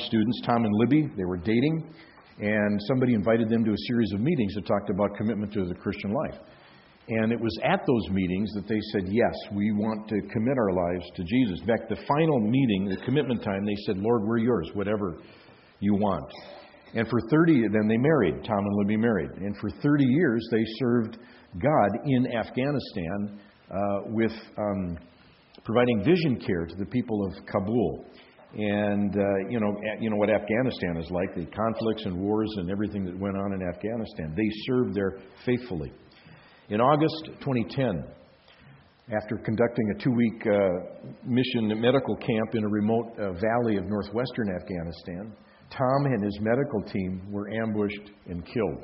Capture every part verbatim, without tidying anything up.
students, Tom and Libby. They were dating, and somebody invited them to a series of meetings that talked about commitment to the Christian life. And it was at those meetings that they said, yes, we want to commit our lives to Jesus. In fact, the final meeting, the commitment time, they said, Lord, we're yours, whatever you want. And for thirty, then they married. Tom and Libby married. And for thirty years, they served God in Afghanistan uh, with um, providing vision care to the people of Kabul. And, uh, you know, you know what Afghanistan is like, the conflicts and wars and everything that went on in Afghanistan. They served there faithfully. In August twenty ten, after conducting a two-week uh, mission medical camp in a remote uh, valley of northwestern Afghanistan, Tom and his medical team were ambushed and killed.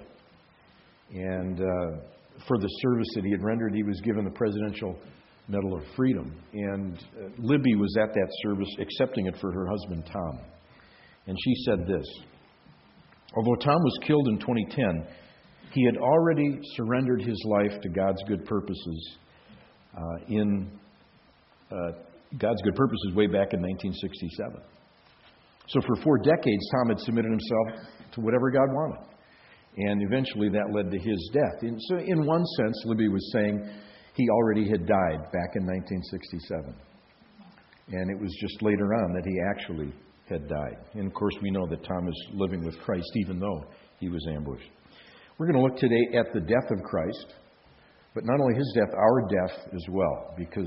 And uh, for the service that he had rendered, he was given the Presidential Medal of Freedom. And uh, Libby was at that service accepting it for her husband, Tom. And she said this: although Tom was killed in twenty ten, he had already surrendered his life to God's good purposes uh, in uh, God's good purposes way back in nineteen sixty-seven. So for four decades, Tom had submitted himself to whatever God wanted. And eventually that led to his death. And so in one sense, Libby was saying he already had died back in nineteen sixty-seven. And it was just later on that he actually had died. And of course, we know that Tom is living with Christ even though he was ambushed. We're going to look today at the death of Christ, but not only his death, our death as well, because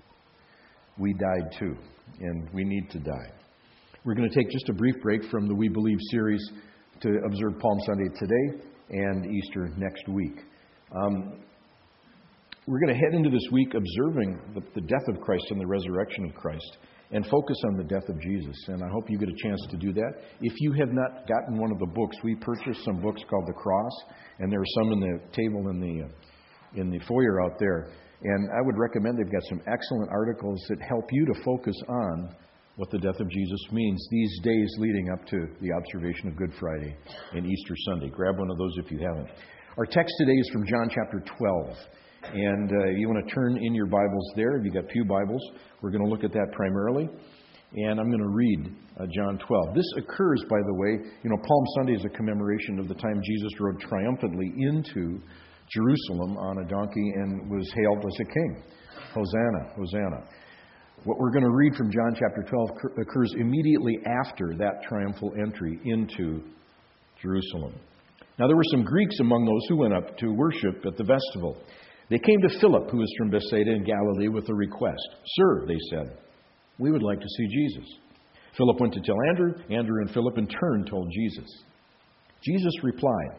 we died too, and we need to die. We're going to take just a brief break from the We Believe series to observe Palm Sunday today and Easter next week. Um, we're going to head into this week observing the, the death of Christ and the resurrection of Christ and focus on the death of Jesus. And I hope you get a chance to do that. If you have not gotten one of the books, we purchased some books called The Cross, and there are some in the table in the uh, in the foyer out there. And I would recommend, they've got some excellent articles that help you to focus on what the death of Jesus means these days leading up to the observation of Good Friday and Easter Sunday. Grab one of those if you haven't. Our text today is from John chapter twelve. And uh, you want to turn in your Bibles there. If you've got pew Bibles, we're going to look at that primarily. And I'm going to read uh, John twelve. This occurs, by the way, you know, Palm Sunday is a commemoration of the time Jesus rode triumphantly into Jerusalem on a donkey and was hailed as a king. Hosanna, Hosanna. What we're going to read from John chapter twelve occurs immediately after that triumphal entry into Jerusalem. Now, there were some Greeks among those who went up to worship at the festival. They came to Philip, who was from Bethsaida in Galilee, with a request. Sir, they said, we would like to see Jesus. Philip went to tell Andrew. Andrew and Philip in turn told Jesus. Jesus replied,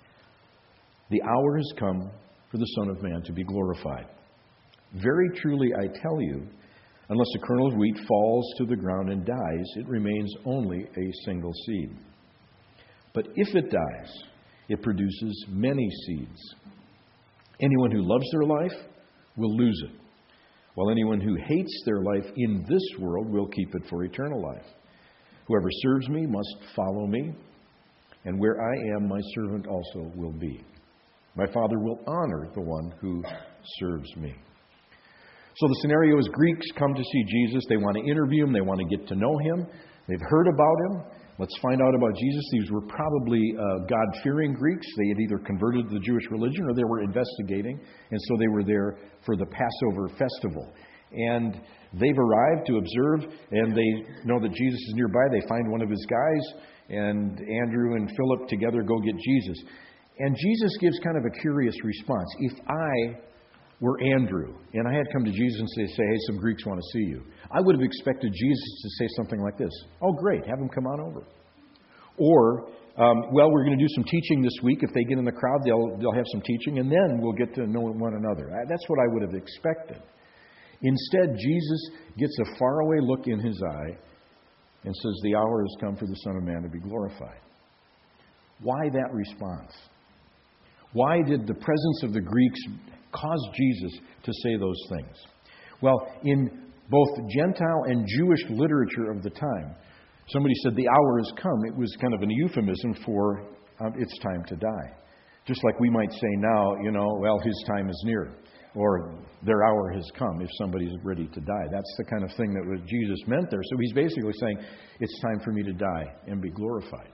the hour has come for the Son of Man to be glorified. Very truly I tell you, unless a kernel of wheat falls to the ground and dies, it remains only a single seed. But if it dies, it produces many seeds. Anyone who loves their life will lose it, while anyone who hates their life in this world will keep it for eternal life. Whoever serves me must follow me, and where I am, my servant also will be. My Father will honor the one who serves me. So the scenario is Greeks come to see Jesus. They want to interview him. They want to get to know him. They've heard about him. Let's find out about Jesus. These were probably uh, God-fearing Greeks. They had either converted to the Jewish religion or they were investigating, and so they were there for the Passover festival. And they've arrived to observe, and they know that Jesus is nearby. They find one of his guys, and Andrew and Philip together go get Jesus. And Jesus gives kind of a curious response. If I were Andrew, and I had come to Jesus and say, say, hey, some Greeks want to see you, I would have expected Jesus to say something like this. Oh, great, have them come on over. Or, um, well, we're going to do some teaching this week. If they get in the crowd, they'll they'll have some teaching, and then we'll get to know one another. That's what I would have expected. Instead, Jesus gets a faraway look in his eye and says, the hour has come for the Son of Man to be glorified. Why that response? Why did the presence of the Greeks cause Jesus to say those things? Well, in both Gentile and Jewish literature of the time, somebody said the hour has come. It was kind of an euphemism for um, it's time to die. Just like we might say now, you know, well, his time is near. or their hour has come if somebody's ready to die. That's the kind of thing that what Jesus meant there. So he's basically saying, it's time for me to die and be glorified.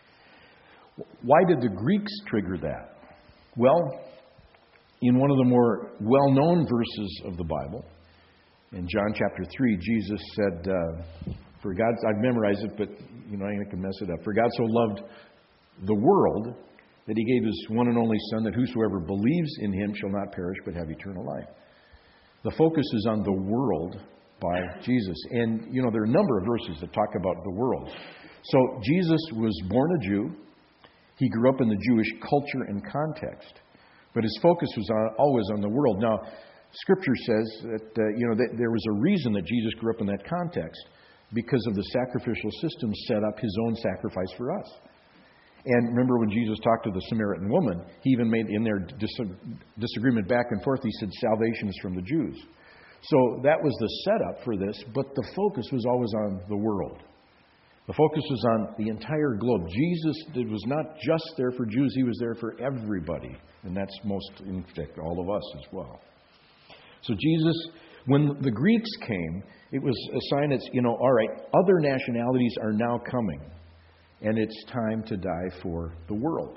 Why did the Greeks trigger that? Well, in one of the more well-known verses of the Bible, in John chapter three, Jesus said, uh, for God, I've memorized it, but you know, I can mess it up. For God so loved the world that he gave his one and only Son, that whosoever believes in him shall not perish but have eternal life. The focus is on the world by Jesus. And, you know, there are a number of verses that talk about the world. So Jesus was born a Jew. He grew up in the Jewish culture and context. But his focus was on, always on the world. Now, Scripture says that, uh, you know, that there was a reason that Jesus grew up in that context, because of the sacrificial system set up his own sacrifice for us. And remember when Jesus talked to the Samaritan woman, he even made in their dis- disagreement back and forth, he said, salvation is from the Jews. So that was the setup for this, but the focus was always on the world. The focus was on the entire globe. Jesus was not just there for Jews, he was there for everybody. And that's most, in fact, all of us as well. So Jesus, when the Greeks came, it was a sign that's, you know, all right, other nationalities are now coming. And it's time to die for the world.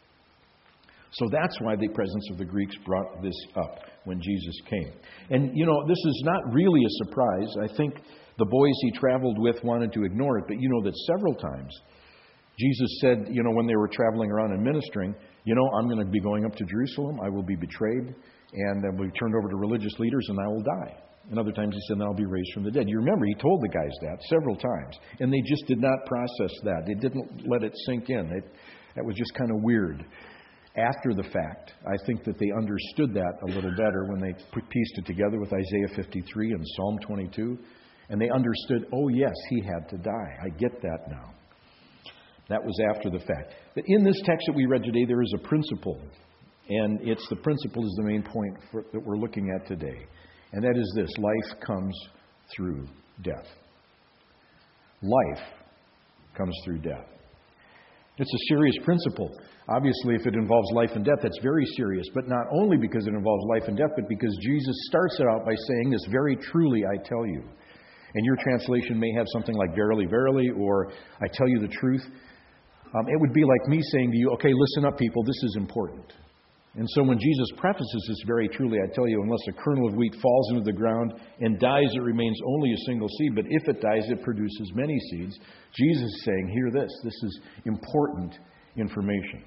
So that's why the presence of the Greeks brought this up when Jesus came. And, you know, this is not really a surprise. I think the boys he traveled with wanted to ignore it, but you know that several times Jesus said, you know, when they were traveling around and ministering, you know, I'm going to be going up to Jerusalem, I will be betrayed, and then we'll be turned over to religious leaders, and I will die. And other times he said, and I'll be raised from the dead. You remember, he told the guys that several times. And they just did not process that. They didn't let it sink in. It, that was just kind of weird. After the fact, I think that they understood that a little better when they pieced it together with Isaiah fifty-three and Psalm twenty-two. And they understood, oh yes, he had to die. I get that now. That was after the fact. But in this text that we read today, there is a principle. And it's the principle is the main point for, that we're looking at today. And that is this: life comes through death. Life comes through death. It's a serious principle. Obviously, if it involves life and death, that's very serious. But not only because it involves life and death, but because Jesus starts it out by saying this, very truly I tell you. And your translation may have something like verily, verily, or I tell you the truth. Um, it would be like me saying to you, okay, listen up, people, this is important. And so when Jesus prefaces this, very truly, I tell you, unless a kernel of wheat falls into the ground and dies, it remains only a single seed. But if it dies, it produces many seeds. Jesus is saying, hear this. This is important information.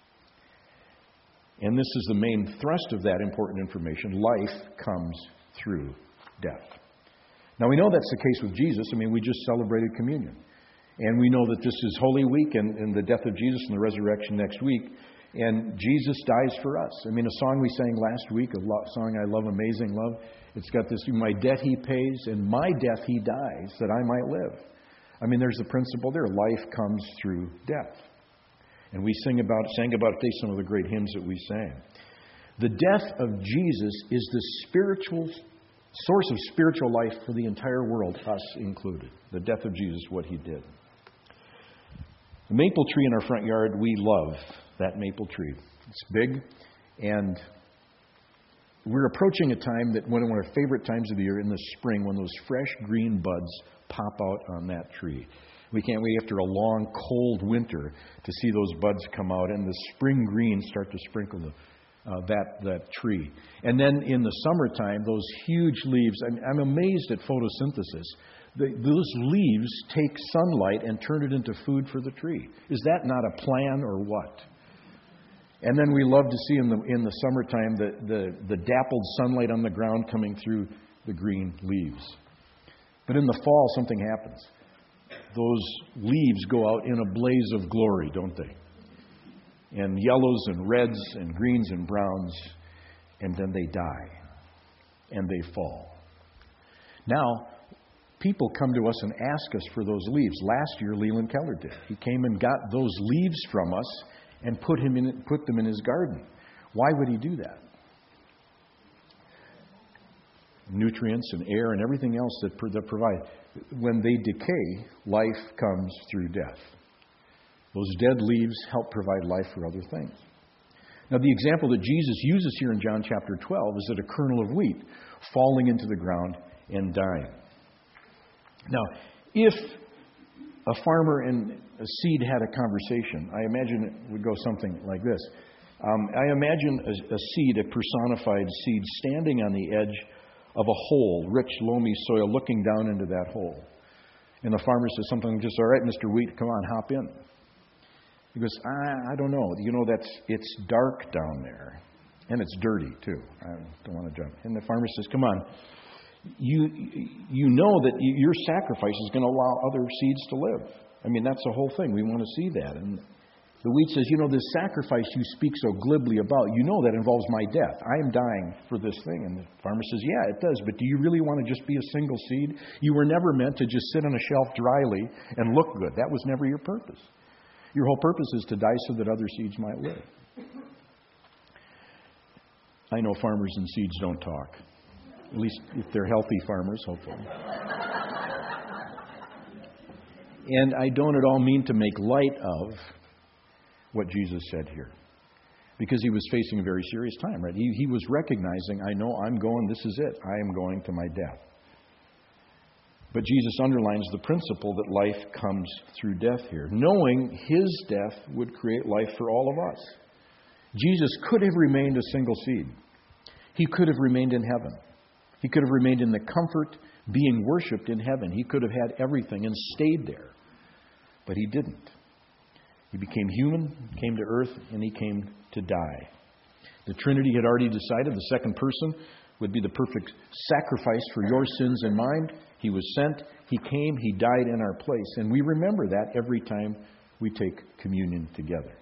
And this is the main thrust of that important information. Life comes through death. Now, we know that's the case with Jesus. I mean, we just celebrated communion. And we know that this is Holy Week and, and the death of Jesus and the resurrection next week. And Jesus dies for us. I mean, a song we sang last week, a lo- song I love, Amazing Love, it's got this, my debt he pays and my death he dies that I might live. I mean, there's the principle there. Life comes through death. And we sing about, sang about today some of the great hymns that we sang. The death of Jesus is the spiritual source of spiritual life for the entire world, us included. The death of Jesus, what he did. The maple tree in our front yard, we love that maple tree. It's big, and we're approaching a time that one of our favorite times of the year in the spring, when those fresh green buds pop out on that tree. We can't wait after a long, cold winter to see those buds come out and the spring greens start to sprinkle the, uh, that, that tree. And then in the summertime, those huge leaves, I'm, I'm amazed at photosynthesis. The, those leaves take sunlight and turn it into food for the tree. Is that not a plan or what? And then we love to see in the in the summertime the, the, the dappled sunlight on the ground coming through the green leaves. But in the fall, something happens. Those leaves go out in a blaze of glory, don't they? And yellows and reds and greens and browns, and then they die. And they fall. Now, people come to us and ask us for those leaves. Last year, Leland Keller did. He came and got those leaves from us and put him in, put them in his garden. Why would he do that? Nutrients and air and everything else that, that provide. When they decay, life comes through death. Those dead leaves help provide life for other things. Now, the example that Jesus uses here in John chapter twelve is that a kernel of wheat falling into the ground and dying. Now, if a farmer and a seed had a conversation, I imagine it would go something like this. Um, I imagine a, a seed, a personified seed, standing on the edge of a hole, rich, loamy soil, looking down into that hole. And the farmer says something just, all right, Mister Wheat, come on, hop in. He goes, I, I don't know. You know, that's it's dark down there. And it's dirty, too. I don't want to jump. And the farmer says, come on. You you know that your sacrifice is going to allow other seeds to live. I mean, that's the whole thing. We want to see that. And the wheat says, you know, this sacrifice you speak so glibly about, you know that involves my death. I am dying for this thing. And the farmer says, yeah, it does. But do you really want to just be a single seed? You were never meant to just sit on a shelf dryly and look good. That was never your purpose. Your whole purpose is to die so that other seeds might live. I know farmers and seeds don't talk. At least if they're healthy farmers, hopefully. And I don't at all mean to make light of what Jesus said here. Because he was facing a very serious time, right? He, he was recognizing, I know I'm going, this is it. I am going to my death. But Jesus underlines the principle that life comes through death here, knowing his death would create life for all of us. Jesus could have remained a single seed. He could have remained in heaven. He could have remained in the comfort, being worshipped in heaven. He could have had everything and stayed there. But he didn't. He became human, came to earth, and he came to die. The Trinity had already decided the second person would be the perfect sacrifice for your sins and mine. He was sent, he came, he died in our place. And we remember that every time we take communion together.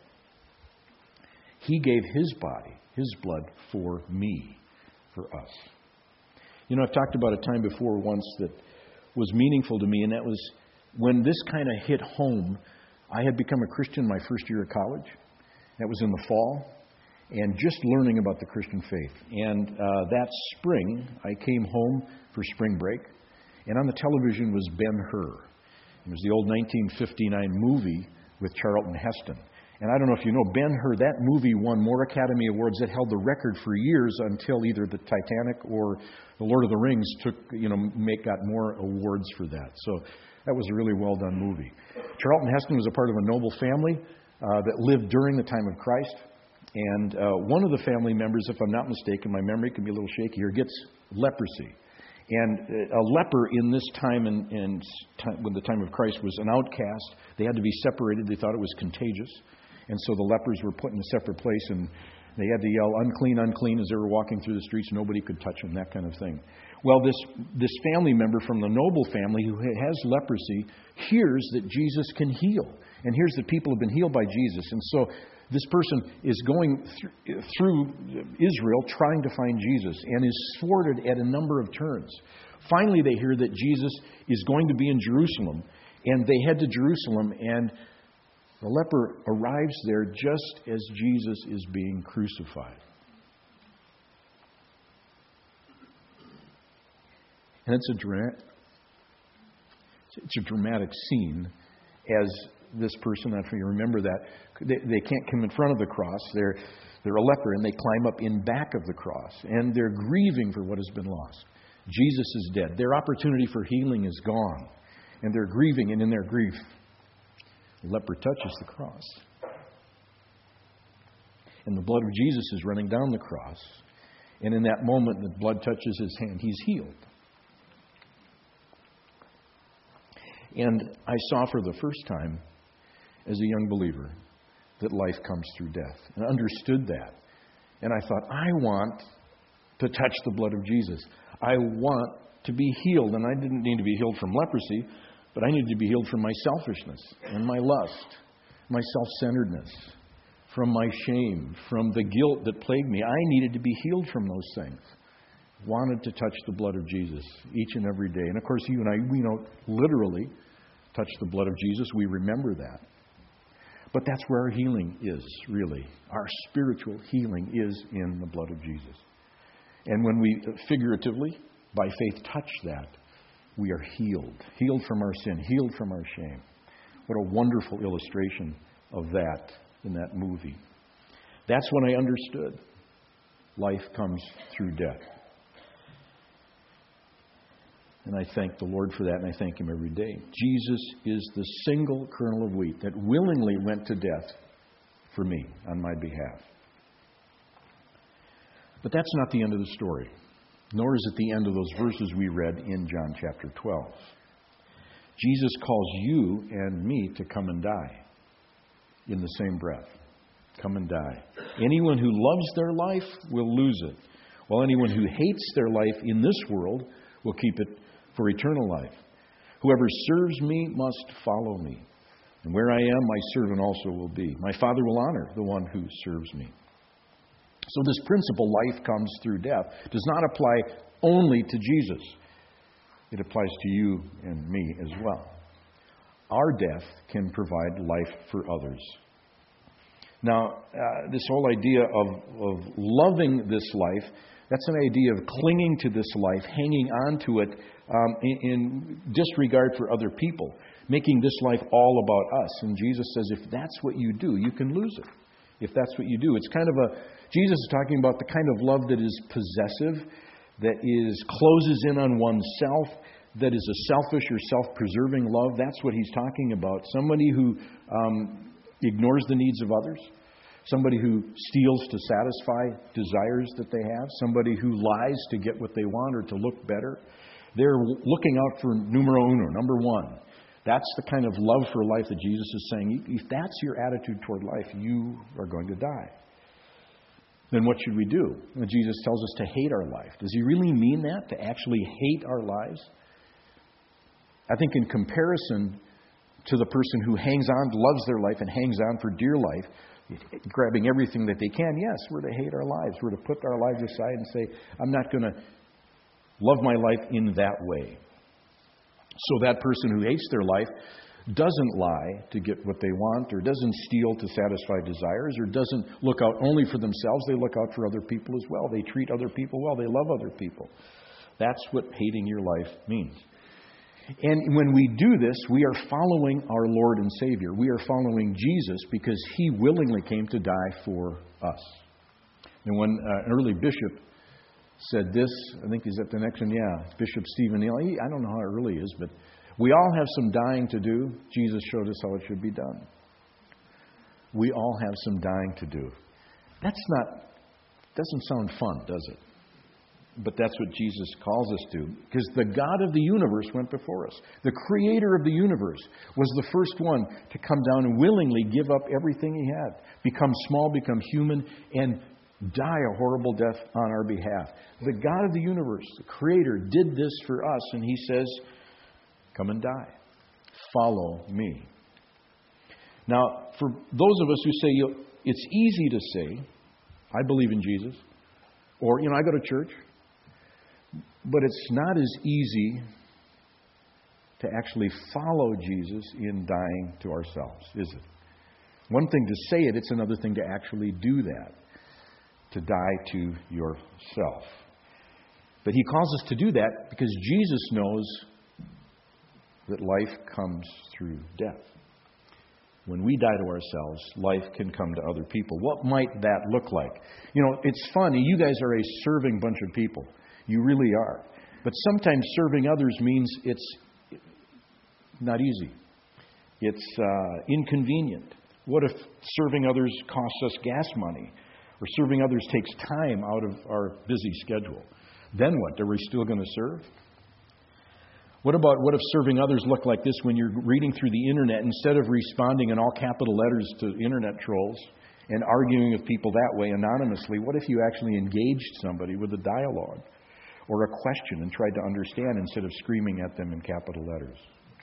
He gave his body, his blood, for me, for us. You know, I've talked about a time before once that was meaningful to me, and that was when this kind of hit home. I had become a Christian my first year of college. That was in the fall, and just learning about the Christian faith. And uh, that spring, I came home for spring break, and on the television was Ben-Hur. It was the old nineteen fifty-nine movie with Charlton Heston. And I don't know if you know, Ben-Hur, that movie won more Academy Awards. It held the record for years until either the Titanic or the Lord of the Rings took, you know, make, got more awards for that. So that was a really well-done movie. Charlton Heston was a part of a noble family uh, that lived during the time of Christ. And uh, one of the family members, if I'm not mistaken, my memory can be a little shaky here, gets leprosy. And a leper in this time, and in, in time, when the time of Christ, was an outcast. They had to be separated. They thought it was contagious. And so the lepers were put in a separate place, and they had to yell, unclean, unclean, as they were walking through the streets. Nobody could touch them, that kind of thing. Well, this, this family member from the noble family who has leprosy hears that Jesus can heal, and hears that people have been healed by Jesus. And so this person is going th- through Israel trying to find Jesus, and is thwarted at a number of turns. Finally, they hear that Jesus is going to be in Jerusalem, and they head to Jerusalem, and the leper arrives there just as Jesus is being crucified. And it's a, dra- it's a dramatic scene as this person, if you remember that, they, they can't come in front of the cross. They're, they're a leper, and they climb up in back of the cross. And they're grieving for what has been lost. Jesus is dead. Their opportunity for healing is gone. And they're grieving, and in their grief, the leper touches the cross. And the blood of Jesus is running down the cross. And in that moment, the blood touches his hand. He's healed. And I saw for the first time, as a young believer, that life comes through death. And I understood that. And I thought, I want to touch the blood of Jesus. I want to be healed. And I didn't need to be healed from leprosy, but I needed to be healed from my selfishness and my lust, my self-centeredness, from my shame, from the guilt that plagued me. I needed to be healed from those things. Wanted to touch the blood of Jesus each and every day. And of course, you and I, we don't literally touch the blood of Jesus. We remember that. But that's where our healing is, really. Our spiritual healing is in the blood of Jesus. And when we figuratively, by faith, touch that, we are healed. Healed from our sin. Healed from our shame. What a wonderful illustration of that in that movie. That's when I understood life comes through death. And I thank the Lord for that, and I thank Him every day. Jesus is the single kernel of wheat that willingly went to death for me on my behalf. But that's not the end of the story, nor is it the end of those verses we read in John chapter twelve. Jesus calls you and me to come and die in the same breath. Come and die. Anyone who loves their life will lose it, while anyone who hates their life in this world will keep it for eternal life. Whoever serves me must follow me, and where I am, my servant also will be. My Father will honor the one who serves me. So this principle, life comes through death, does not apply only to Jesus. It applies to you and me as well. Our death can provide life for others. Now, uh, this whole idea of, of loving this life, that's an idea of clinging to this life, hanging on to it um, in, in disregard for other people, making this life all about us. And Jesus says, if that's what you do, you can lose it. If that's what you do. It's kind of a, Jesus is talking about the kind of love that is possessive, that is closes in on oneself, that is a selfish or self-preserving love. That's what He's talking about. Somebody who um, ignores the needs of others. Somebody who steals to satisfy desires that they have. Somebody who lies to get what they want or to look better. They're looking out for numero uno, number one. That's the kind of love for life that Jesus is saying. If that's your attitude toward life, you are going to die. Then what should we do? Well, Jesus tells us to hate our life. Does He really mean that? To actually hate our lives? I think in comparison to the person who hangs on, loves their life and hangs on for dear life, grabbing everything that they can, yes, we're to hate our lives. We're to put our lives aside and say, I'm not going to love my life in that way. So that person who hates their life doesn't lie to get what they want, or doesn't steal to satisfy desires, or doesn't look out only for themselves. They look out for other people as well. They treat other people well. They love other people. That's what hating your life means. And when we do this, we are following our Lord and Savior. We are following Jesus because He willingly came to die for us. And when uh, an early bishop said this, I think he's at the next one, yeah, it's Bishop Stephen Neal. He, I don't know how early he is, but we all have some dying to do. Jesus showed us how it should be done. We all have some dying to do. That's not, doesn't sound fun, does it? But that's what Jesus calls us to. Because the God of the universe went before us. The creator of the universe was the first one to come down and willingly give up everything He had. Become small, become human, and die a horrible death on our behalf. The God of the universe, the creator, did this for us. And He says, come and die. Follow me. Now, for those of us who say, you know, it's easy to say, I believe in Jesus. Or, you know, I go to church. But it's not as easy to actually follow Jesus in dying to ourselves, is it? One thing to say it, it's another thing to actually do that, to die to yourself. But He calls us to do that because Jesus knows that life comes through death. When we die to ourselves, life can come to other people. What might that look like? You know, it's funny. You guys are a serving bunch of people. You really are. But sometimes serving others means it's not easy. It's uh, inconvenient. What if serving others costs us gas money? Or serving others takes time out of our busy schedule? Then what? Are we still going to serve? What about what if serving others look like this when you're reading through the internet, instead of responding in all capital letters to internet trolls and arguing with people that way anonymously, what if you actually engaged somebody with a dialogue or a question and tried to understand instead of screaming at them in capital letters?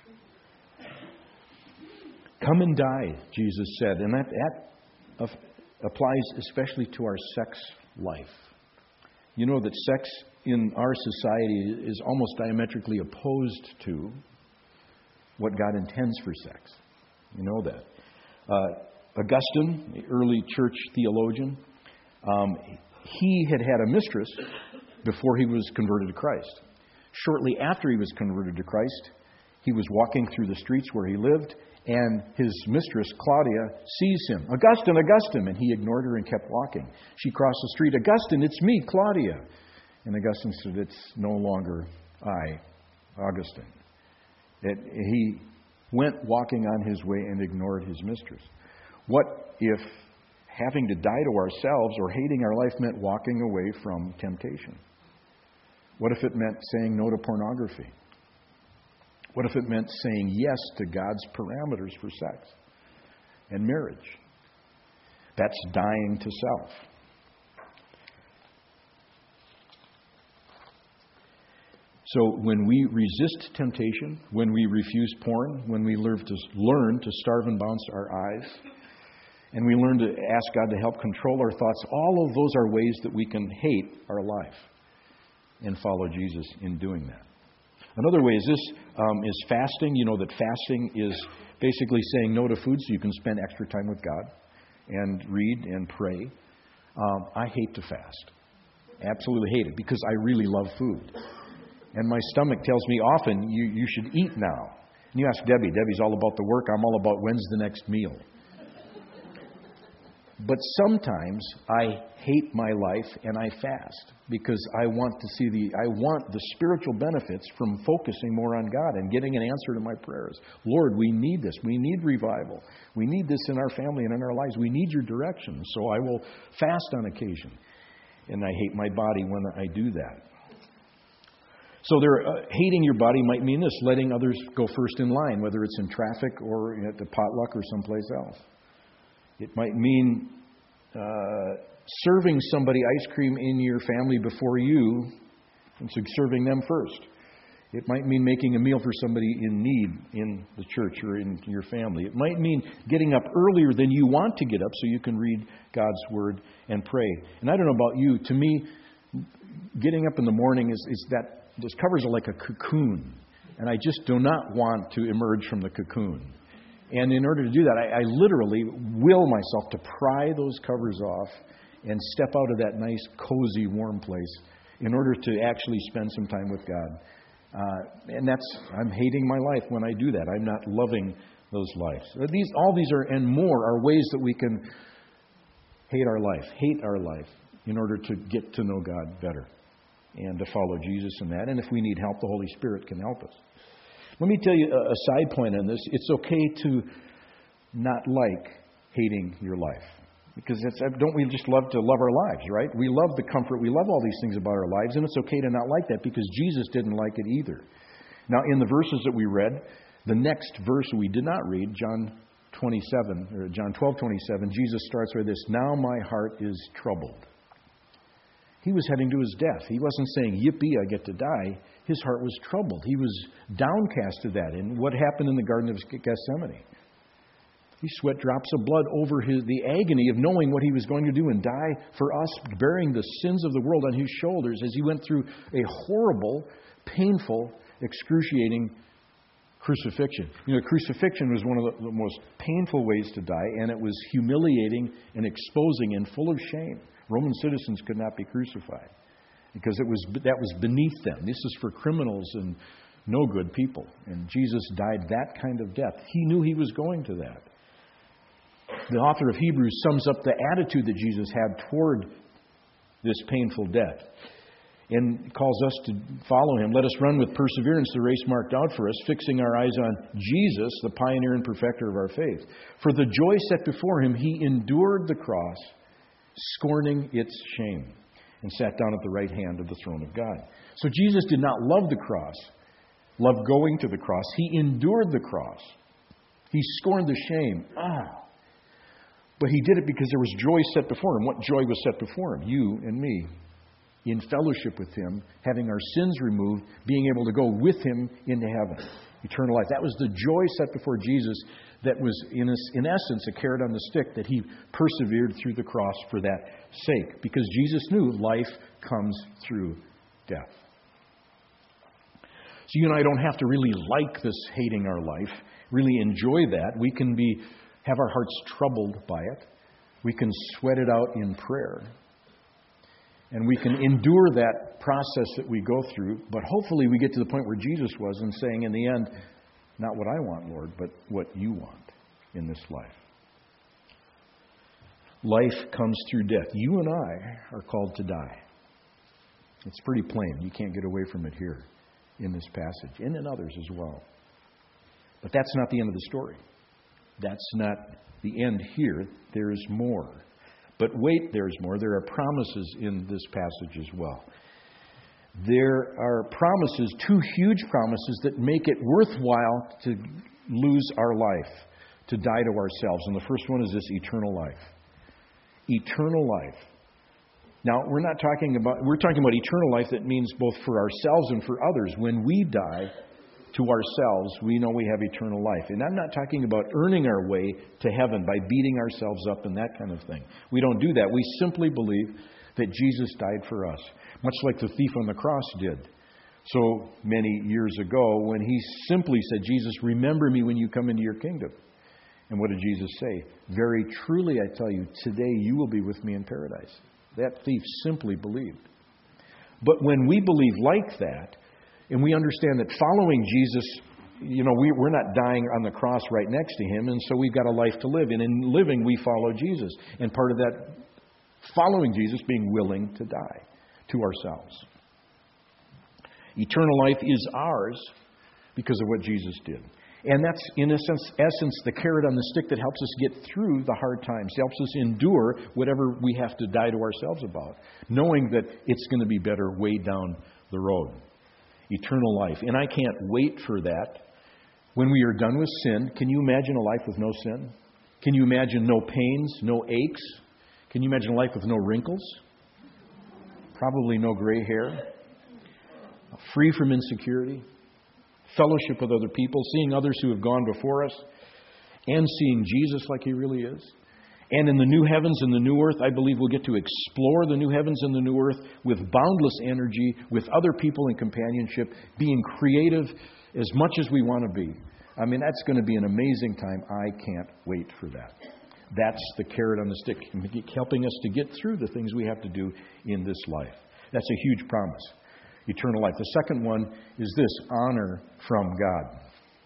Come and die, Jesus said. And that, that applies especially to our sex life. You know that sex in our society is almost diametrically opposed to what God intends for sex. You know that. Uh, Augustine, the early church theologian, um, he had had a mistress before he was converted to Christ. Shortly after he was converted to Christ, He was walking through the streets where he lived, and his mistress, Claudia, sees him. Augustine, Augustine! And he ignored her and kept walking. She crossed the street. Augustine, it's me, Claudia. And Augustine said, it's no longer I, Augustine. It, he went walking on his way and ignored his mistress. What if having to die to ourselves or hating our life meant walking away from temptation? What if it meant saying no to pornography? What if it meant saying yes to God's parameters for sex and marriage? That's dying to self. So when we resist temptation, when we refuse porn, when we learn to learn to starve and bounce our eyes, and we learn to ask God to help control our thoughts, all of those are ways that we can hate our life and follow Jesus in doing that. Another way is this um, is fasting. You know that fasting is basically saying no to food so you can spend extra time with God and read and pray. Um, I hate to fast. Absolutely hate it because I really love food. And my stomach tells me often, you, you should eat now. And you ask Debbie. Debbie's all about the work. I'm all about when's the next meal. But sometimes I hate my life and I fast because I want to see the I want the spiritual benefits from focusing more on God and getting an answer to my prayers. Lord, we need this. We need revival. We need this in our family and in our lives. We need your direction. So I will fast on occasion. And I hate my body when I do that. So there, uh, hating your body might mean this, letting others go first in line, whether it's in traffic or at the potluck or someplace else. It might mean uh, serving somebody ice cream in your family before you, and so serving them first. It might mean making a meal for somebody in need in the church or in your family. It might mean getting up earlier than you want to get up so you can read God's Word and pray. And I don't know about you, to me, getting up in the morning is, is that those covers are like a cocoon, and I just do not want to emerge from the cocoon. And in order to do that, I, I literally will myself to pry those covers off and step out of that nice, cozy, warm place in order to actually spend some time with God. Uh, and that's, I'm hating my life when I do that. I'm not loving those lives. These, all these are, and more, are ways that we can hate our life, hate our life in order to get to know God better and to follow Jesus in that. And if we need help, the Holy Spirit can help us. Let me tell you a side point on this. It's okay to not like hating your life. Because it's, don't we just love to love our lives, right? We love the comfort. We love all these things about our lives. And it's okay to not like that because Jesus didn't like it either. Now, in the verses that we read, the next verse we did not read, John twenty-seven, or John twelve twenty-seven, Jesus starts with this, "Now my heart is troubled." He was heading to his death. He wasn't saying, yippee, I get to die. His heart was troubled. He was downcast to that. And what happened in the Garden of Gethsemane? He sweat drops of blood over his, the agony of knowing what he was going to do and die for us, bearing the sins of the world on his shoulders as he went through a horrible, painful, excruciating crucifixion. You know, crucifixion was one of the, the most painful ways to die, and it was humiliating and exposing and full of shame. Roman citizens could not be crucified because it was that was beneath them. This is for criminals and no good people. And Jesus died that kind of death. He knew he was going to that. The author of Hebrews sums up the attitude that Jesus had toward this painful death and calls us to follow him. Let us run with perseverance the race marked out for us, fixing our eyes on Jesus, the pioneer and perfecter of our faith. For the joy set before him, he endured the cross, scorning its shame, and sat down at the right hand of the throne of God. So Jesus did not love the cross, love going to the cross. He endured the cross. He scorned the shame. Ah. But he did it because there was joy set before him. What joy was set before him? You and me. In fellowship with him, having our sins removed, being able to go with him into heaven. Eternal life. That was the joy set before Jesus that was, in, in essence, a carrot on the stick that he persevered through the cross for that sake. Because Jesus knew life comes through death. So you and I don't have to really like this hating our life, really enjoy that. We can be have our hearts troubled by it. We can sweat it out in prayer. And we can endure that process that we go through. But hopefully we get to the point where Jesus was and saying in the end, Not what I want, Lord, but what you want in this life. Life comes through death. You and I are called to die. It's pretty plain. You can't get away from it here in this passage, and in others as well. But that's not the end of the story. That's not the end here. There is more. But wait, there's more. There are promises in this passage as well. There are promises, two huge promises that make it worthwhile to lose our life, to die to ourselves. And the first one is this eternal life. Eternal life. Now, we're not talking about, we're talking about eternal life that means both for ourselves and for others. When we die to ourselves, we know we have eternal life. And I'm not talking about earning our way to heaven by beating ourselves up and that kind of thing. We don't do that. We simply believe that Jesus died for us, much like the thief on the cross did so many years ago when he simply said, Jesus, remember me when you come into your kingdom. And what did Jesus say? Very truly, I tell you, today you will be with me in paradise. That thief simply believed. But when we believe like that, and we understand that following Jesus, you know, we, we're not dying on the cross right next to him, and so we've got a life to live. And in living, we follow Jesus. And part of that following Jesus, being willing to die to ourselves. Eternal life is ours because of what Jesus did. And that's, in essence, essence, the carrot on the stick that helps us get through the hard times, helps us endure whatever we have to die to ourselves about, knowing that it's going to be better way down the road. Eternal life. And I can't wait for that. When we are done with sin, can you imagine a life with no sin? Can you imagine no pains, no aches? Can you imagine a life with no wrinkles? Probably no gray hair. Free from insecurity. Fellowship with other people, seeing others who have gone before us, and seeing Jesus like he really is. And in the new heavens and the new earth, I believe we'll get to explore the new heavens and the new earth with boundless energy, with other people in companionship, being creative as much as we want to be. I mean, that's going to be an amazing time. I can't wait for that. That's the carrot on the stick, helping us to get through the things we have to do in this life. That's a huge promise. Eternal life. The second one is this, honor from God.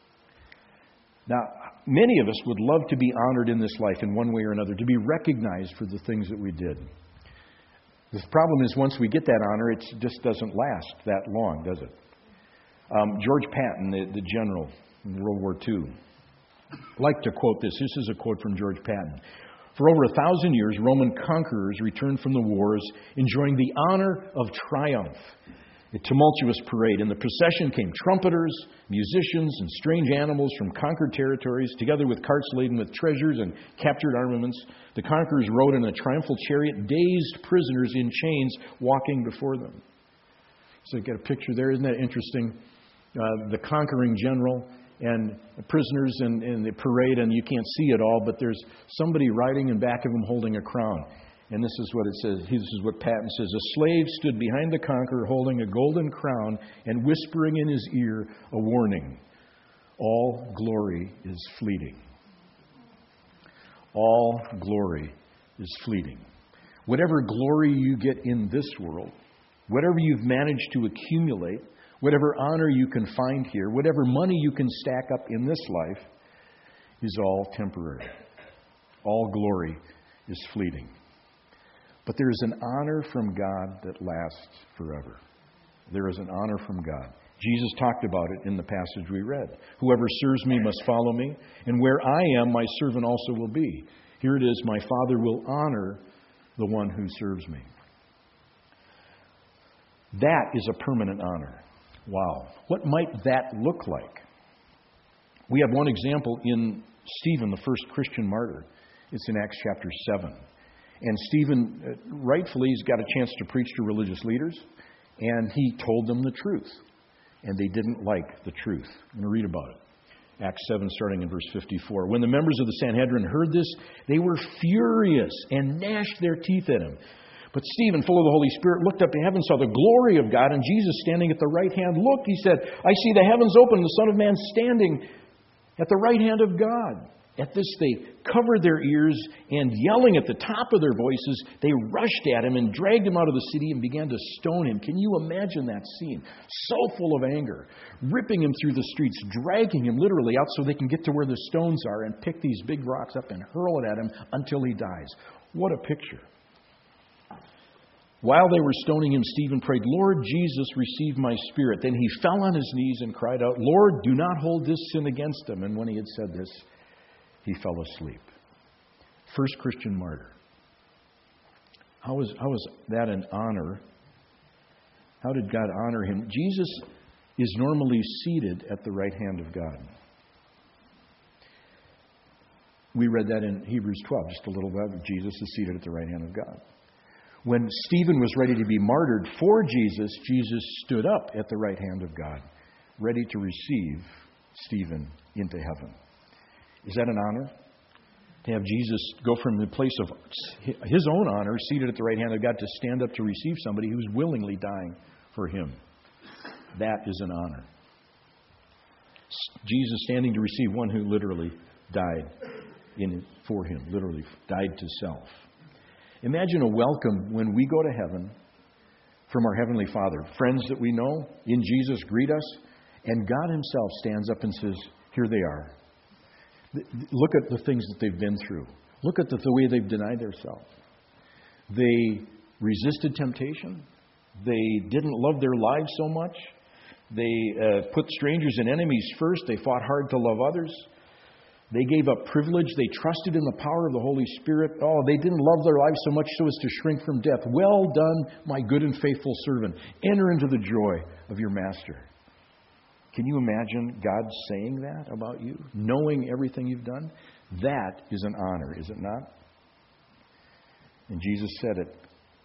Now, many of us would love to be honored in this life in one way or another, to be recognized for the things that we did. The problem is once we get that honor, it just doesn't last that long, does it? Um, George Patton, the, the general in World War Two, liked to quote this. This is a quote from George Patton. For over a thousand years, Roman conquerors returned from the wars, enjoying the honor of triumph. A tumultuous parade. In the procession came trumpeters, musicians, and strange animals from conquered territories, together with carts laden with treasures and captured armaments. The conquerors rode in a triumphal chariot, dazed prisoners in chains walking before them. So you get a picture there. Isn't that interesting? Uh, the conquering general and prisoners in, in the parade, and you can't see it all, but there's somebody riding in back of him holding a crown. And this is what it says. This is what Patton says. A slave stood behind the conqueror holding a golden crown and whispering in his ear a warning. All glory is fleeting. All glory is fleeting. Whatever glory you get in this world, whatever you've managed to accumulate, whatever honor you can find here, whatever money you can stack up in this life, is all temporary. All glory is fleeting. But there is an honor from God that lasts forever. There is an honor from God. Jesus talked about it in the passage we read. Whoever serves me must follow me, and where I am, my servant also will be. Here it is, my Father will honor the one who serves me. That is a permanent honor. Wow. What might that look like? We have one example in Stephen, the first Christian martyr. It's in Acts chapter seven. And Stephen, rightfully, has got a chance to preach to religious leaders, and he told them the truth. And they didn't like the truth. I'm going to read about it. Acts seven, starting in verse fifty-four. When the members of the Sanhedrin heard this, they were furious and gnashed their teeth at him. But Stephen, full of the Holy Spirit, looked up to heaven, saw the glory of God, and Jesus standing at the right hand. Look, he said, I see the heavens open, and the Son of Man standing at the right hand of God. At this, they covered their ears, and yelling at the top of their voices, they rushed at him and dragged him out of the city and began to stone him. Can you imagine that scene? So full of anger, ripping him through the streets, dragging him literally out so they can get to where the stones are and pick these big rocks up and hurl it at him until he dies. What a picture. While they were stoning him, Stephen prayed, "Lord Jesus, receive my spirit." Then he fell on his knees and cried out, "Lord, do not hold this sin against them." And when he had said this, he fell asleep. First Christian martyr. How is, how is that an honor? How did God honor him? Jesus is normally seated at the right hand of God. We read that in Hebrews twelve, just a little bit. Jesus is seated at the right hand of God. When Stephen was ready to be martyred for Jesus, Jesus stood up at the right hand of God, ready to receive Stephen into heaven. Is that an honor? To have Jesus go from the place of his own honor, seated at the right hand of God, to stand up to receive somebody who's willingly dying for him. That is an honor. Jesus standing to receive one who literally died in for him, literally died to self. Imagine a welcome when we go to heaven from our Heavenly Father. Friends that we know in Jesus greet us, and God Himself stands up and says, "Here they are. Look at the things that they've been through. Look at the, the way they've denied themselves. They resisted temptation. They didn't love their lives so much. They uh, put strangers and enemies first. They fought hard to love others. They gave up privilege. They trusted in the power of the Holy Spirit. Oh, they didn't love their lives so much so as to shrink from death. Well done, my good and faithful servant. Enter into the joy of your master." Can you imagine God saying that about you? Knowing everything you've done? That is an honor, is it not? And Jesus said it.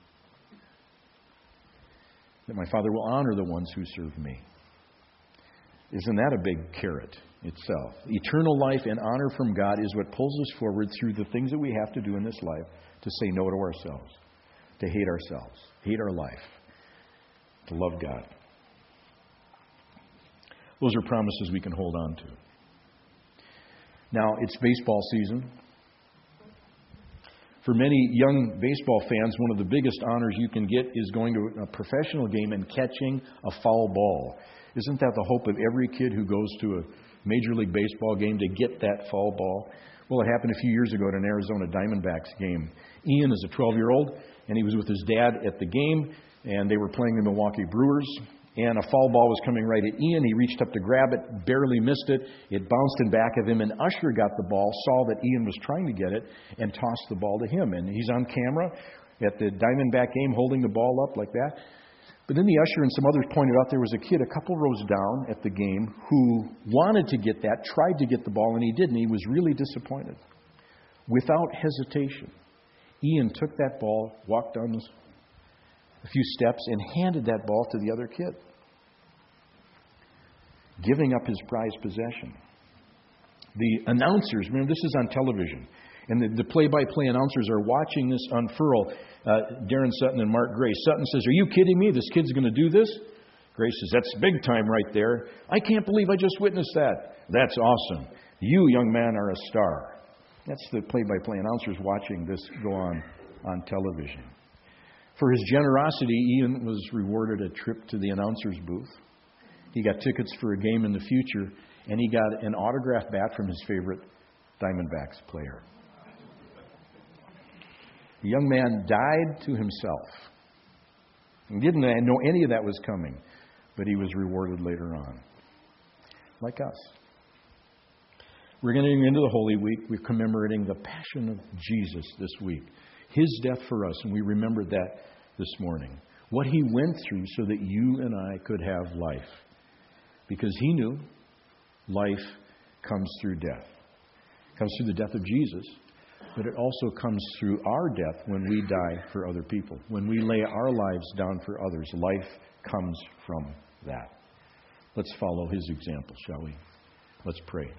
That my Father will honor the ones who serve me. Isn't that a big carrot itself? Eternal life and honor from God is what pulls us forward through the things that we have to do in this life to say no to ourselves, to hate ourselves, hate our life, to love God. Those are promises we can hold on to. Now, it's baseball season. For many young baseball fans, one of the biggest honors you can get is going to a professional game and catching a foul ball. Isn't that the hope of every kid who goes to a Major League Baseball game, to get that foul ball? Well, it happened a few years ago at an Arizona Diamondbacks game. Ian is a twelve-year-old, and he was with his dad at the game, and they were playing the Milwaukee Brewers. And a foul ball was coming right at Ian. He reached up to grab it, barely missed it. It bounced in back of him, and Usher got the ball, saw that Ian was trying to get it, and tossed the ball to him. And he's on camera at the Diamondback game holding the ball up like that. But then the usher and some others pointed out there was a kid a couple rows down at the game who wanted to get that, tried to get the ball, and he didn't. He was really disappointed. Without hesitation, Ian took that ball, walked down a few steps, and handed that ball to the other kid, giving up his prized possession. The announcers, remember this is on television, and the, the play-by-play announcers are watching this unfurl. Uh, Darren Sutton and Mark Gray. Sutton says, "Are you kidding me? This kid's going to do this?" Gray says, "That's big time right there. I can't believe I just witnessed that." "That's awesome. You, young man, are a star." That's the play-by-play announcers watching this go on on television. For his generosity, Ian was rewarded a trip to the announcer's booth. He got tickets for a game in the future, and he got an autographed bat from his favorite Diamondbacks player. The young man died to himself. He didn't know any of that was coming, but he was rewarded later on. Like us. We're getting into the Holy Week. We're commemorating the Passion of Jesus this week. His death for us, and we remembered that this morning. What He went through so that you and I could have life. Because He knew life comes through death. It comes through the death of Jesus. But it also comes through our death when we die for other people. When we lay our lives down for others, life comes from that. Let's follow His example, shall we? Let's pray.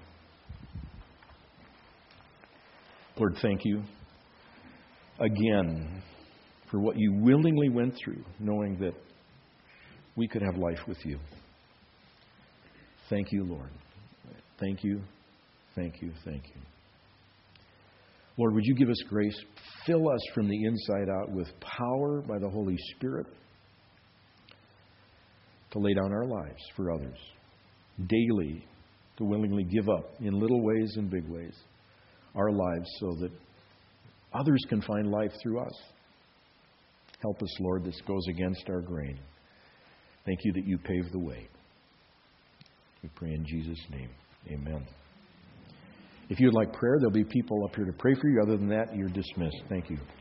Lord, thank You again for what You willingly went through, knowing that we could have life with You. Thank You, Lord. Thank You, thank You, thank You. Lord, would you give us grace? Fill us from the inside out with power by the Holy Spirit to lay down our lives for others. Daily, to willingly give up in little ways and big ways our lives so that others can find life through us. Help us, Lord. This goes against our grain. Thank you that you paved the way. We pray in Jesus' name. Amen. If you would like prayer, there'll be people up here to pray for you. Other than that, you're dismissed. Thank you.